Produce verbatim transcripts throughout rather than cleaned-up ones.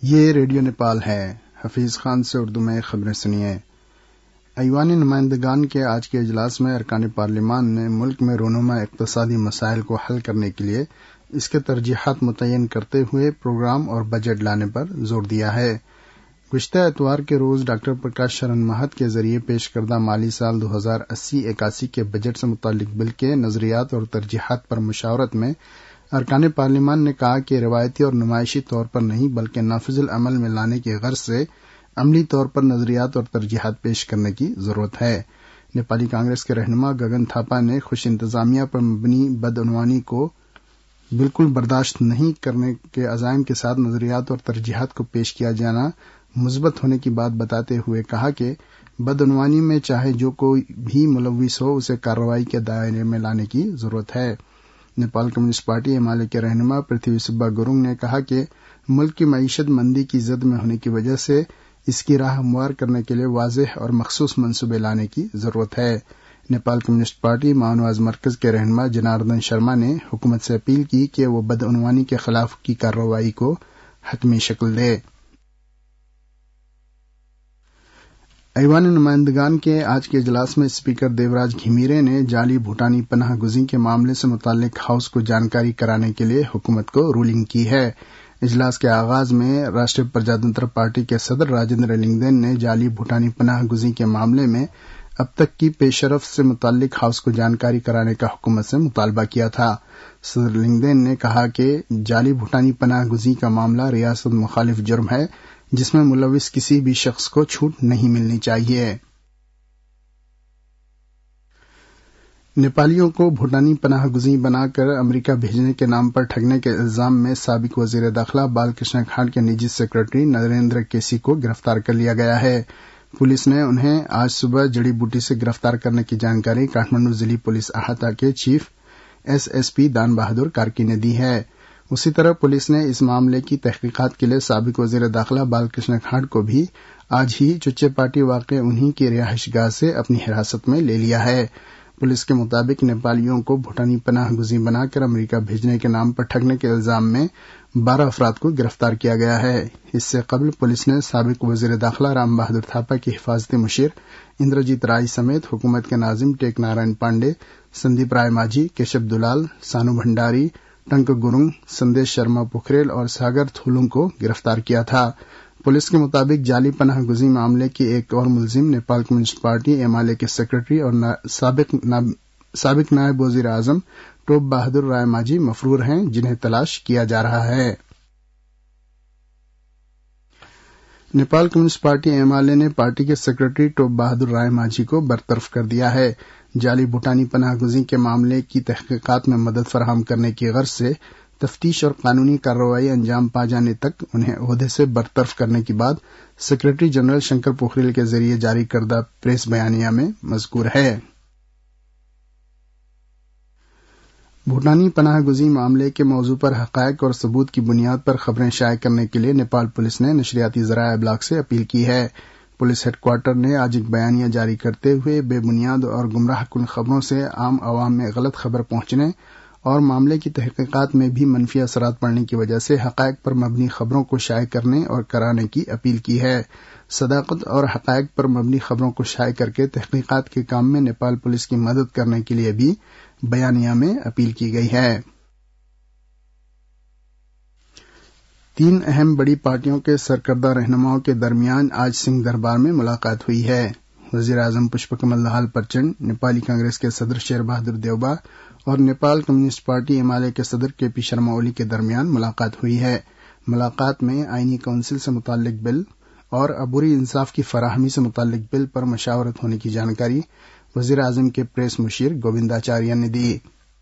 یہ ریڈیو نیپال ہے۔ حفیظ خان سے اردو میں خبریں سنیے۔ ایوانی نمائندگان کے آج کے اجلاس میں ارکان پارلیمان نے ملک میں رونما اقتصادی مسائل کو حل کرنے کے لیے اس کے ترجیحات متعین کرتے ہوئے پروگرام اور بجٹ لانے پر زور دیا ہے۔ گزشتہ اتوار کے روز ڈاکٹر پرکاش شرن مہت کے ذریعے پیش کردہ مالی سال دو ہزار اسی اکاسی کے بجٹ سے متعلق بل کے نظریات اور ترجیحات پر مشاورت میں ارکان پارلیمان نے کہا کہ روایتی اور نمائشی طور پر نہیں بلکہ نافذ العمل میں لانے کی غرض سے عملی طور پر نظریات اور ترجیحات پیش کرنے کی ضرورت ہے۔ نیپالی کانگریس کے رہنما گگن تھاپا نے خوش انتظامیہ پر مبنی بدعنوانی کو بالکل برداشت نہیں کرنے کے عزائم کے ساتھ نظریات اور ترجیحات کو پیش کیا جانا مثبت ہونے کی بات بتاتے ہوئے کہا کہ بدعنوانی میں چاہے جو کوئی بھی ملوث ہو اسے کارروائی کے دائرے میں لانے کی ضرورت ہے۔ Nepal communist party M L A کے رہنما پرتھوی سبا گرونگ نے کہا کہ ملک کی معیشت مندی کی زد میں ہونے کی وجہ سے اس کی راہ ہموار کرنے کے لیے واضح اور مخصوص منصوبے لانے کی ضرورت ہے۔ نیپال کمیونسٹ پارٹی مانواز مرکز کے رہنما جناردن شرما نے حکومت سے اپیل کی کہ وہ بدعنوانی کے خلاف کی کارروائی کو حتمی شکل دے۔ ایوان نمائندگان کے آج کے اجلاس میں اسپیکر دیوراج گھیمیرے نے جعلی بھوٹانی پناہ گزین کے معاملے سے متعلق ہاؤس کو جانکاری کرانے کے لیے حکومت کو رولنگ کی ہے۔ اجلاس کے آغاز میں راشٹریہ پرجاتنتر پارٹی کے صدر راجندر لنگدین نے جعلی بھوٹانی پناہ گزین کے معاملے میں اب تک کی پیش رفت سے متعلق ہاؤس کو جانکاری کرانے کا حکومت سے مطالبہ کیا تھا۔ صدر لنگدین نے کہا کہ جعلی بھوٹانی پناہ گزین کا معاملہ ریاست مخالف جرم ہے جس میں ملوث کسی بھی شخص کو چھوٹ نہیں ملنی چاہیے۔ نیپالیوں کو بھوٹانی پناہ گزین بنا کر امریکہ بھیجنے کے نام پر ٹھگنے کے الزام میں سابق وزیر داخلہ بال کرشن کھانڈ کے نجی سیکرٹری نریندر کیسی کو گرفتار کر لیا گیا ہے۔ پولیس نے انہیں آج صبح جڑی بوٹی سے گرفتار کرنے کی جانکاری کاٹھمنڈو ضلعی پولیس احاطہ کے چیف ایس ایس پی دان بہادر کارکی نے دی ہے۔ اسی طرح پولیس نے اس معاملے کی تحقیقات کے لیے سابق وزیر داخلہ بال کرشن کھانڈ کو بھی آج ہی چچے پاٹی واقع انہی کی رہائش گاہ سے اپنی حراست میں لے لیا ہے۔ پولیس کے مطابق نیپالیوں کو بھوٹانی پناہ گزین بنا کر امریکہ بھیجنے کے نام پر ٹھگنے کے الزام میں بارہ افراد کو گرفتار کیا گیا ہے۔ اس سے قبل پولیس نے سابق وزیر داخلہ رام بہادر تھاپا کی حفاظتی مشیر اندرجیت رائے سمیت حکومت کے ناظم ٹیک نارائن پانڈے، سندیپ رائے ماجھی، کیشب دلال، سانو بھنڈاری، ٹنک گرنگ، سندیش شرما پوکھریل اور ساگر تھولنگ کو گرفتار کیا تھا۔ پولیس کے مطابق جعلی پناہ گزین معاملے کی ایک اور ملزم Nepal communist party M L A کے سیکرٹری اور سابق سابق نائب وزیر اعظم ٹوپ بہادر رائے ماجھی مفرور ہیں جنہیں تلاش کیا جا رہا ہے۔ Nepal communist party M L A نے پارٹی کے سیکرٹری ٹوپ بہادر رائے ماجھی کو برطرف کر دیا ہے۔ جعلی بھوٹانی پناہ گزین کے معاملے کی تحقیقات میں مدد فراہم کرنے کی غرض سے تفتیش اور قانونی کارروائی انجام پا جانے تک انہیں عہدے سے برطرف کرنے کی بات سیکرٹری جنرل شنکر پوکھریل کے ذریعے جاری کردہ پریس بیانیہ میں مذکور ہے۔ بھوٹانی پناہ گزین معاملے کے موضوع پر حقائق اور ثبوت کی بنیاد پر خبریں شائع کرنے کے لیے نیپال پولیس نے نشریاتی ذرائع ابلاغ سے اپیل کی ہے۔ پولیس ہیڈ کوارٹر نے آج ایک بیانیہ جاری کرتے ہوئے بے بنیاد اور گمراہ کن خبروں سے عام عوام میں غلط خبر پہنچنے اور معاملے کی تحقیقات میں بھی منفی اثرات پڑنے کی وجہ سے حقائق پر مبنی خبروں کو شائع کرنے اور کرانے کی اپیل کی ہے۔ صداقت اور حقائق پر مبنی خبروں کو شائع کر کے تحقیقات کے کام میں نیپال پولیس کی مدد کرنے کے لیے بھی بیانیہ میں اپیل کی گئی ہے۔ تین اہم بڑی پارٹیوں کے سرکردہ رہنماؤں کے درمیان آج سنگھ دربار میں ملاقات ہوئی ہے۔ وزیر اعظم پشپ کمل دہال پرچنڈ، نیپالی کانگریس کے صدر شیر بہادر دیوبا اور Nepal communist party M L A کے صدر کے پی شرما اولی کے درمیان ملاقات ہوئی ہے۔ ملاقات میں آئینی کونسل سے متعلق بل اور عبوری انصاف کی فراہمی سے متعلق بل پر مشاورت ہونے کی جانکاری وزیر اعظم کے پریس مشیر گوونداچاریہ نے دی۔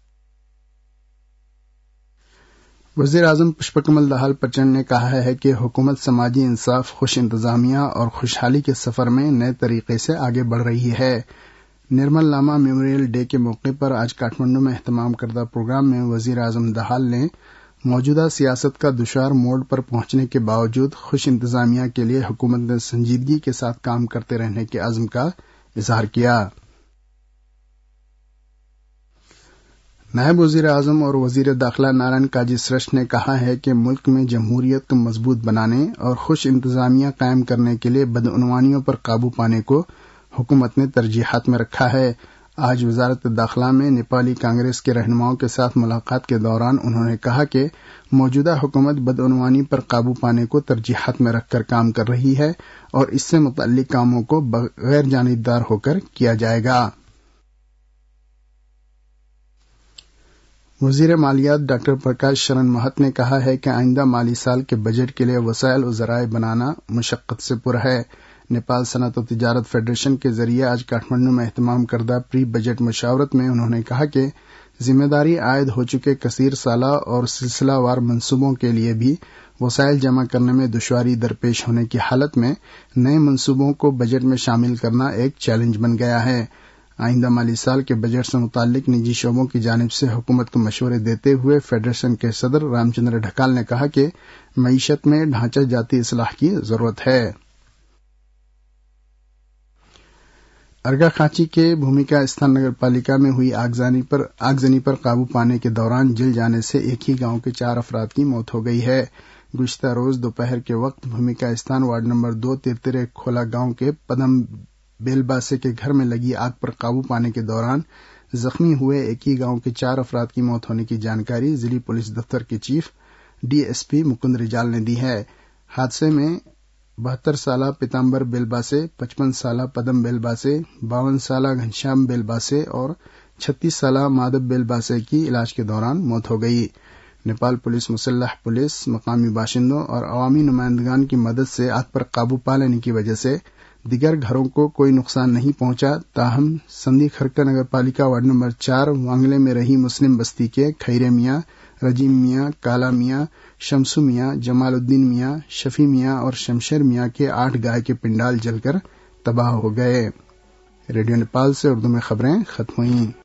وزیر اعظم پشپ کمل دہال پرچنڈ نے کہا ہے کہ حکومت سماجی انصاف، خوش انتظامیہ اور خوشحالی کے سفر میں نئے طریقے سے آگے بڑھ رہی ہے۔ نرمل لاما میموریل ڈے کے موقع پر آج کاٹھمنڈو میں اہتمام کردہ پروگرام میں وزیر اعظم دہال نے موجودہ سیاست کا دشوار موڑ پر پہنچنے کے باوجود خوش انتظامیہ کے لیے حکومت نے سنجیدگی کے ساتھ کام کرتے رہنے کے عزم کا اظہار کیا۔ नायब वजीर आजम और वजीर दाखिला नारायण काजी श्रेष्ठ ने कहा है कि मुल्क में जमहूरियत को मजबूत बनाने और खुश इंतजामिया कायम करने के लिए बदउनवानियों पर काबू पाने को हुकूमत ने तरजीहात में रखा है। आज वजारत दाखिला में नेपाली कांग्रेस के रहनुमाओं के साथ मुलाकात के दौरान उन्होंने कहा कि मौजूदा हुकूमत बदउनवानी पर काबू पाने को तरजीहात में रखकर काम कर रही है और इससे मुतल्लिक कामों को बगैर जानिबदार होकर किया जाएगा। वजीर मालियात डॉक्टर प्रकाश शरण महत ने कहा है कि आइंदा माली साल के बजट के लिए वसाइल और जराए बनाना मुशक्कत से पुर है। नेपाल सनत और तिजारत फेडरेशन के जरिए आज काठमांडू में एहतमाम करदा प्री बजट मुशावरत में उन्होंने कहा कि जिम्मेदारी आयद हो चुके कसीर साला और सिलसिलावार मंसूबों के लिए भी वसाइल जमा करने में दुश्वारी दरपेश होने की हालत में नए मंसूबों को बजट में शामिल करना एक चैलेंज बन गया है। आइंदा माली साल के बजट से मुताल्लिक निजी शोबों की जानिब से हुकूमत को मशवरे देते हुए फेडरेशन के सदर रामचंद्र ढकाल ने कहा कि मईशत में ढांचा जाती इस्लाह की जरूरत है। अर्घाखांची के भूमिका स्थान नगर पालिका में हुई आगजनी पर आगजनी पर काबू पाने के दौरान जल जाने से एक ही गांव के चार अफराद की मौत हो गई है। गुज़िश्ता रोज दोपहर के वक्त भूमिका स्थान वार्ड नंबर दो तिरतिरे खोला गांव के पदम बेलबासे के घर में लगी आग पर काबू पाने के दौरान जख्मी हुए एक ही गांव के चार अफराद की मौत होने की जानकारी जिला पुलिस दफ्तर के चीफ डीएसपी मुकुंद रिजाल ने दी है। हादसे में बहत्तर साला पीताम्बर बेलबासे, पचपन साला पदम बेलबासे, बावन साला घनश्याम बेलबासे और छत्तीस साला माधव बेलबासे की इलाज के दौरान मौत हो गई। नेपाल पुलिस, मुसल्लह पुलिस, मकामी बाशिंदों और अवामी नुमाइंदगान की मदद से आग पर काबू पा लेने की वजह से दिगर घरों को कोई नुकसान नहीं पहुंचा। ताहम संदी खरका नगर पालिका वार्ड नंबर चार वांगले में रही मुस्लिम बस्ती के खैरे मियां, रजीम मियां, काला मियां, शमसू मियां, जमालुद्दीन मियां, शफी मियां और शमशेर मियां के आठ गाय के पिंडाल जलकर तबाह हो गए। रेडियो नेपाल से उर्दू में खबरें खत्म हुई।